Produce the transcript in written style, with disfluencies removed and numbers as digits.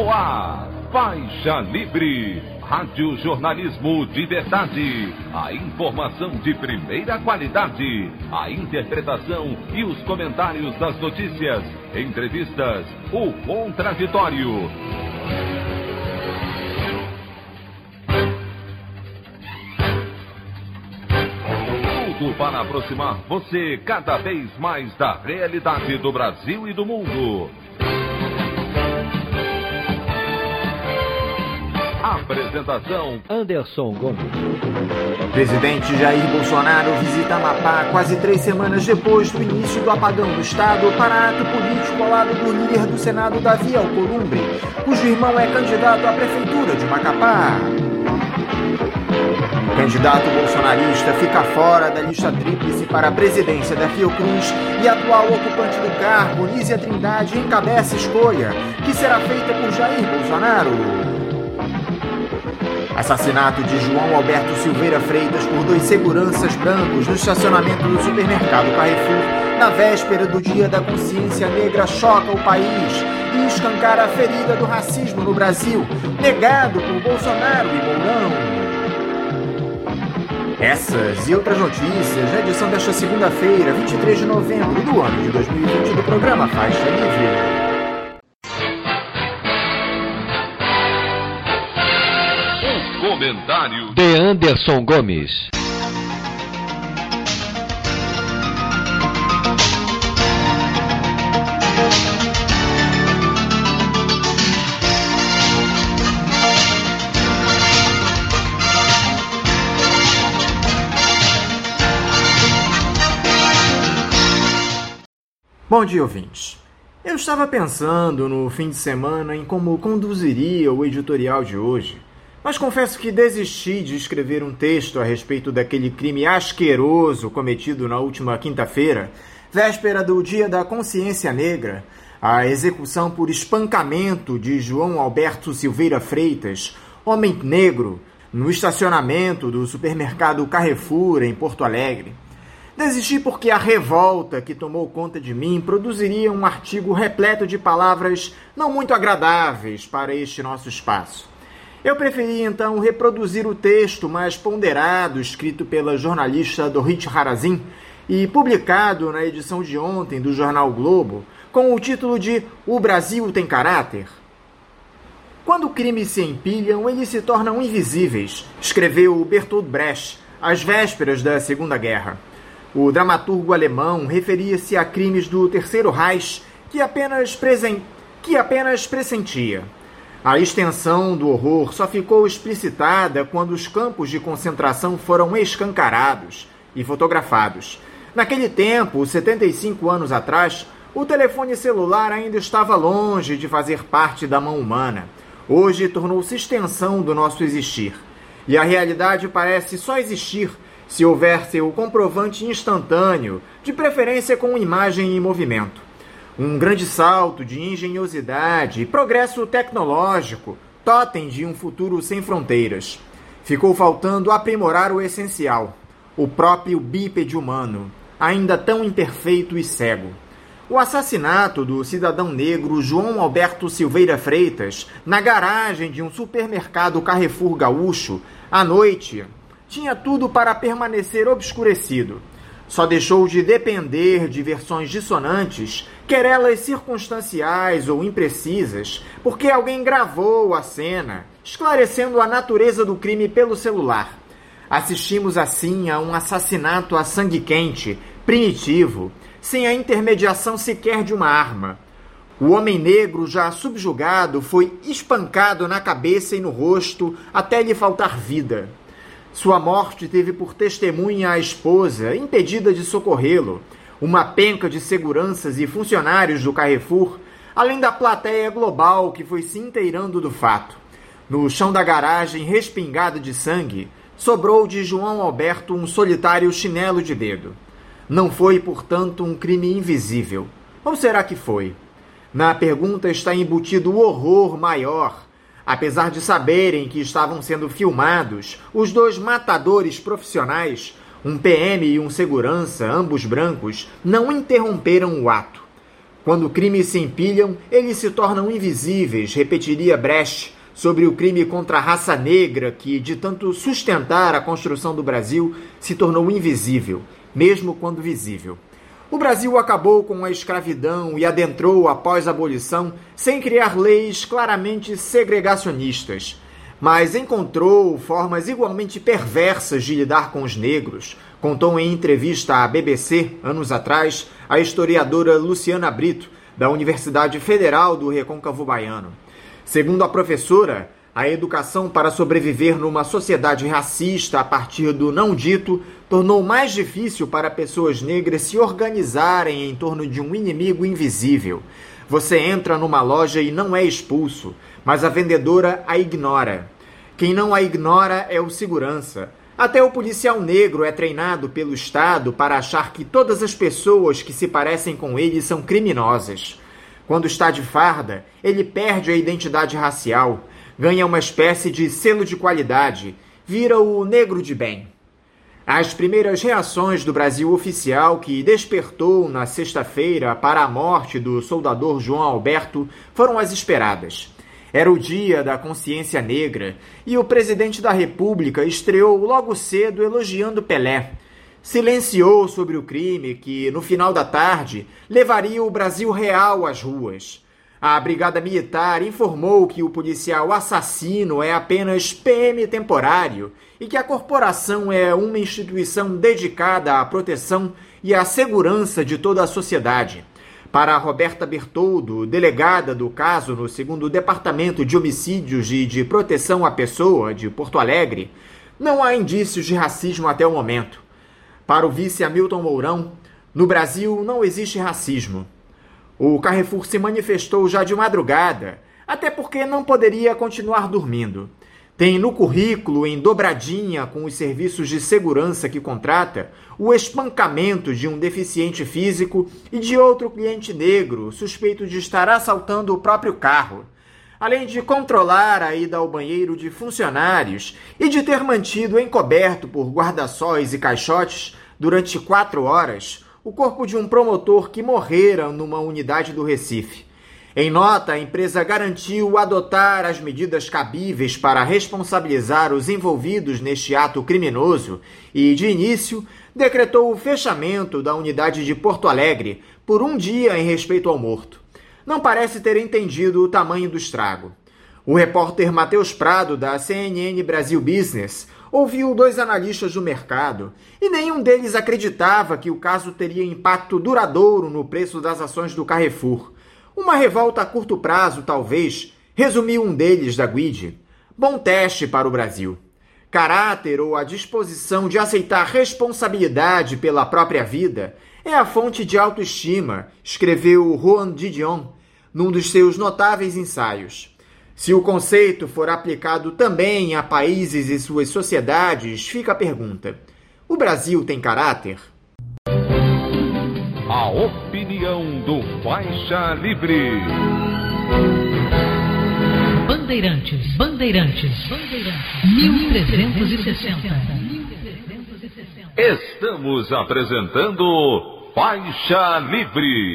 No ar, Faixa Livre, rádio jornalismo de verdade, a informação de primeira qualidade, a interpretação e os comentários das notícias, entrevistas, o contraditório. Tudo para aproximar você cada vez mais da realidade do Brasil e do mundo. Apresentação: Anderson Gomes. Presidente Jair Bolsonaro visita Amapá quase 3 semanas depois do início do apagão do Estado para ato político ao lado do líder do Senado, Davi Alcolumbre, cujo irmão é candidato à prefeitura de Macapá. O candidato bolsonarista fica fora da lista tríplice para a presidência da Fiocruz e a atual ocupante do cargo, Nízia Trindade, encabeça a escolha, que será feita por Jair Bolsonaro. Assassinato de João Alberto Silveira Freitas por 2 seguranças brancos no estacionamento do supermercado Carrefour na véspera do Dia da Consciência Negra choca o país e escancara a ferida do racismo no Brasil, negado por Bolsonaro e Mourão. Essas e outras notícias na edição desta segunda-feira, 23 de novembro do ano de 2020 do programa Faixa Livre. Comentário de Anderson Gomes. Bom dia, ouvintes. Eu estava pensando no fim de semana em como conduziria o editorial de hoje, mas confesso que desisti de escrever um texto a respeito daquele crime asqueroso cometido na última quinta-feira, véspera do Dia da Consciência Negra, a execução por espancamento de João Alberto Silveira Freitas, homem negro, no estacionamento do supermercado Carrefour, em Porto Alegre. Desisti porque a revolta que tomou conta de mim produziria um artigo repleto de palavras não muito agradáveis para este nosso espaço. Eu preferi, então, reproduzir o texto mais ponderado escrito pela jornalista Dorit Harazin e publicado na edição de ontem do jornal o Globo, com o título de O Brasil tem Caráter. Quando crimes se empilham, eles se tornam invisíveis, escreveu Bertolt Brecht, às vésperas da Segunda Guerra. O dramaturgo alemão referia-se a crimes do Terceiro Reich que apenas pressentia. A extensão do horror só ficou explicitada quando os campos de concentração foram escancarados e fotografados. Naquele tempo, 75 anos atrás, o telefone celular ainda estava longe de fazer parte da mão humana. Hoje tornou-se extensão do nosso existir. E a realidade parece só existir se houver seu comprovante instantâneo, de preferência com imagem em movimento. Um grande salto de engenhosidade e progresso tecnológico, totem de um futuro sem fronteiras. Ficou faltando aprimorar o essencial, o próprio bípede humano, ainda tão imperfeito e cego. O assassinato do cidadão negro João Alberto Silveira Freitas, na garagem de um supermercado Carrefour gaúcho, à noite, tinha tudo para permanecer obscurecido. Só deixou de depender de versões dissonantes, quer elas circunstanciais ou imprecisas, porque alguém gravou a cena, esclarecendo a natureza do crime pelo celular. Assistimos assim a um assassinato a sangue quente, primitivo, sem a intermediação sequer de uma arma. O homem negro, já subjugado, foi espancado na cabeça e no rosto até lhe faltar vida. Sua morte teve por testemunha a esposa, impedida de socorrê-lo, uma penca de seguranças e funcionários do Carrefour, além da plateia global que foi se inteirando do fato. No chão da garagem, respingado de sangue, sobrou de João Alberto um solitário chinelo de dedo. Não foi, portanto, um crime invisível. Ou será que foi? Na pergunta está embutido o horror maior. Apesar de saberem que estavam sendo filmados, os 2 matadores profissionais, um PM e um segurança, ambos brancos, não interromperam o ato. Quando crimes se empilham, eles se tornam invisíveis, repetiria Brecht sobre o crime contra a raça negra que, de tanto sustentar a construção do Brasil, se tornou invisível, mesmo quando visível. O Brasil acabou com a escravidão e adentrou após a abolição sem criar leis claramente segregacionistas, mas encontrou formas igualmente perversas de lidar com os negros, contou em entrevista à BBC, anos atrás, a historiadora Luciana Brito, da Universidade Federal do Recôncavo Baiano. Segundo a professora, a educação para sobreviver numa sociedade racista a partir do não dito tornou mais difícil para pessoas negras se organizarem em torno de um inimigo invisível. Você entra numa loja e não é expulso, mas a vendedora a ignora. Quem não a ignora é o segurança. Até o policial negro é treinado pelo Estado para achar que todas as pessoas que se parecem com ele são criminosas. Quando está de farda, ele perde a identidade racial, ganha uma espécie de selo de qualidade, vira o negro de bem. As primeiras reações do Brasil oficial que despertou na sexta-feira para a morte do soldador João Alberto foram as esperadas. Era o dia da consciência negra e o presidente da República estreou logo cedo elogiando Pelé. Silenciou sobre o crime que, no final da tarde, levaria o Brasil real às ruas. A Brigada Militar informou que o policial assassino é apenas PM temporário e que a corporação é uma instituição dedicada à proteção e à segurança de toda a sociedade. Para Roberta Bertoldo, delegada do caso no 2º Departamento de Homicídios e de Proteção à Pessoa de Porto Alegre, não há indícios de racismo até o momento. Para o vice Hamilton Mourão, no Brasil não existe racismo. O Carrefour se manifestou já de madrugada, até porque não poderia continuar dormindo. Tem no currículo, em dobradinha com os serviços de segurança que contrata, o espancamento de um deficiente físico e de outro cliente negro suspeito de estar assaltando o próprio carro, além de controlar a ida ao banheiro de funcionários e de ter mantido encoberto por guarda-sóis e caixotes durante 4 horas o corpo de um promotor que morrera numa unidade do Recife. Em nota, a empresa garantiu adotar as medidas cabíveis para responsabilizar os envolvidos neste ato criminoso e, de início, decretou o fechamento da unidade de Porto Alegre por 1 dia em respeito ao morto. Não parece ter entendido o tamanho do estrago. O repórter Matheus Prado, da CNN Brasil Business, ouviu 2 analistas do mercado e nenhum deles acreditava que o caso teria impacto duradouro no preço das ações do Carrefour. Uma revolta a curto prazo, talvez, resumiu um deles da Guide. Bom teste para o Brasil. Caráter ou a disposição de aceitar responsabilidade pela própria vida é a fonte de autoestima, escreveu Juan Didion num dos seus notáveis ensaios. Se o conceito for aplicado também a países e suas sociedades, fica a pergunta: o Brasil tem caráter? A opinião do Faixa Livre. Bandeirantes, 1360. Estamos apresentando Faixa Livre.